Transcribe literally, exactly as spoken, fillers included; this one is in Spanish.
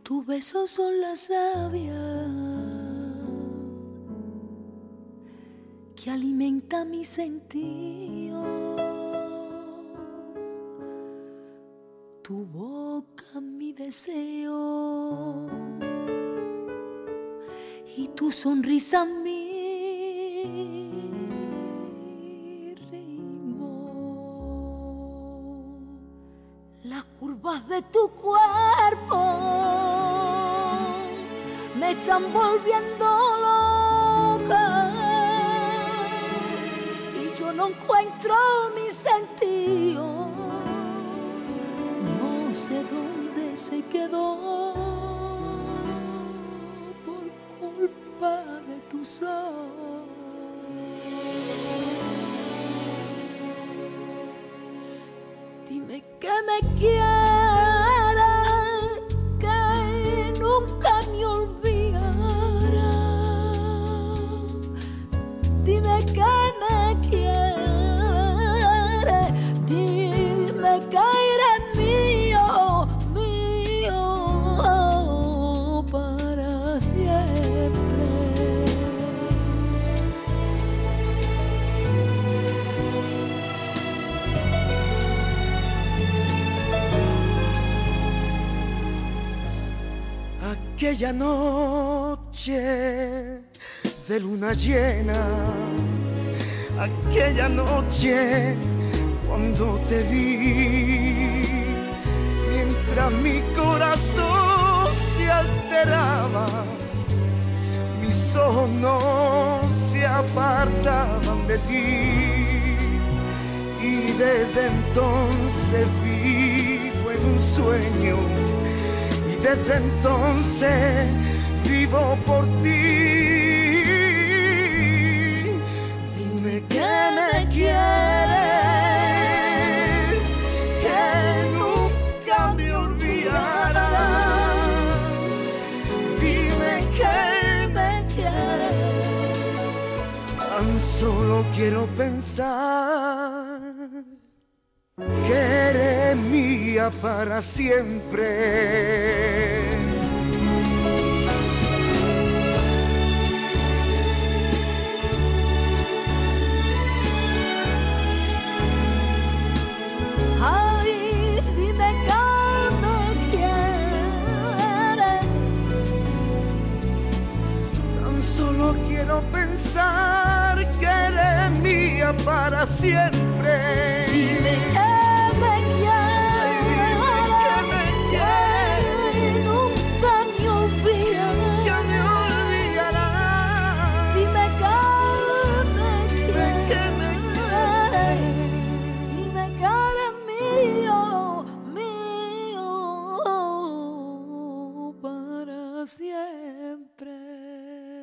Tus besos son la savia que alimenta mi sentido. Tu boca mi deseo y tu sonrisa mi ritmo. Las curvas de tu cuerpo me están volviendo loca y yo no encuentro mi sentido. No sé dónde se quedó por culpa de tu sol. Dime que me quieres, que nunca me olvidarás. Dime que me quieres, dime que eres mío, mío para siempre. Aquella noche de luna llena, aquella noche cuando te vi, mientras mi corazón se alteraba, mis ojos no se apartaban de ti, y desde entonces vivo en un sueño. Desde entonces vivo por ti. Dime que me quieres, que nunca me olvidarás. Dime que me quieres. Tan solo quiero pensar que eres mía para siempre. Ay, dime que me quieres. Tan solo quiero pensar que eres mía para siempre. Dime que me quieres, y nunca me olvidarás. Ya me olvidarás. Dime que me quieres, dime que eres mío, mío para siempre.